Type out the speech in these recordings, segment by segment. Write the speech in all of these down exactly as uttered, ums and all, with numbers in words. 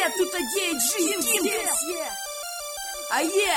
Е, тут Диджей Кингс. А е,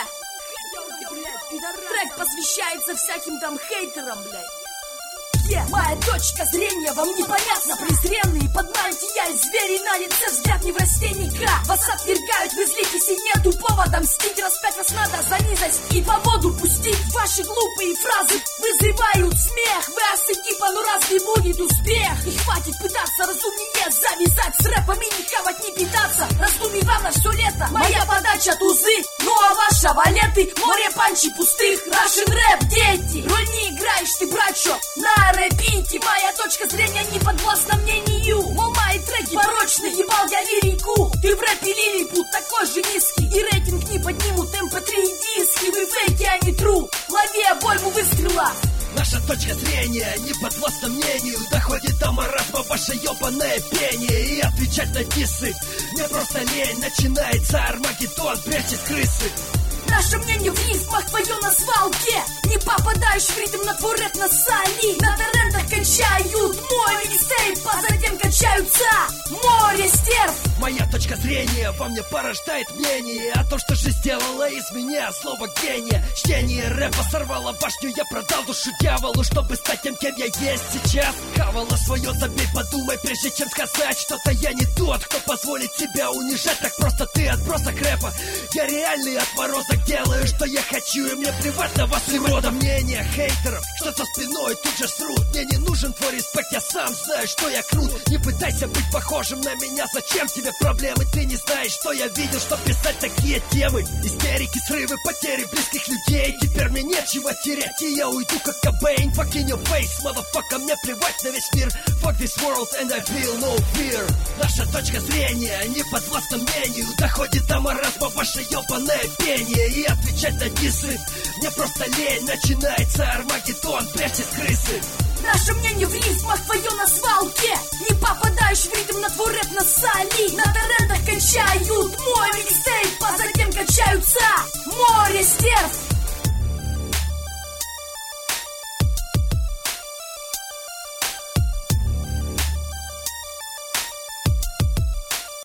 трек посвящается всяким там хейтерам, блядь. Yeah. Моя точка зрения вам непонятна. Презренные под мантией звери на лице, взгляд не в растенника. Вас отвергают, вы злитесь и нету повода мстить. Распять вас надо за низость и по воду пустить. Ваши глупые фразы вызывают смех. Вы асыки, ну разве будет успех? И хватит пытаться разумнее завязать с рэпом и не хавать, не питаться. Раздумий вам на все лето. Моя подача тузы, ну а ваша валеты. Море панчи пустых, Russian рэп, дети. Роль не играешь ты, брачо, на рэпите. Моя точка зрения не подвластна мнению. Мол, мои треки порочны, ебал я лирику. Ты в рэпе лилипут такой же низкий, и рейтинг не поднимут эм пэ три диски. Вы фейки, а не тру, лови обойму выстрела. Наша точка зрения не подвластна мнению. Доходит до маразма ваше ебаное пение. И отвечать на диссы мне просто лень. Начинается Армагеддон, прячет крысы. Наше мнение в рифмах, твое на свалке. Не попадаешь в ритм, на твой рэп насали. На торрентах качают мой микстейп, а затем качаются море стерв. Моя точка зрения во мне порождает мнение о том, что же сделала из меня слово гения. Чтение рэпа сорвало башню, я продал душу дьяволу, чтобы стать тем, кем я есть сейчас. Хавала свое, забей, подумай, прежде чем сказать что-то. Я не тот, кто позволит себя унижать так просто. Ты отбросок рэпа, я реальный отморозок. Делаю, что я хочу, и мне плевать на вас рода мнения хейтеров, что за спиной тут же срут. Мне не нужен твой респект, я сам знаю, что я крут. Не пытайся быть похожим на меня, зачем тебе проблемы? Ты не знаешь, что я видел, чтоб писать такие темы. Истерики, срывы, потери близких людей. Теперь мне нечего терять, и я уйду как Кобейн. Fuck in your face, motherfucker, мне плевать на весь мир. Fuck this world and I feel no fear. Наша точка зрения не подвластна мнению. Доходит до маразма ваше ебаное пение. И отвечать на диссы мне просто лень. Начинается Армагеддон, прячет крысы. Наше мнение в рифмах, твое на свалке. Не попадаешь в ритм, на твой рэп насали. На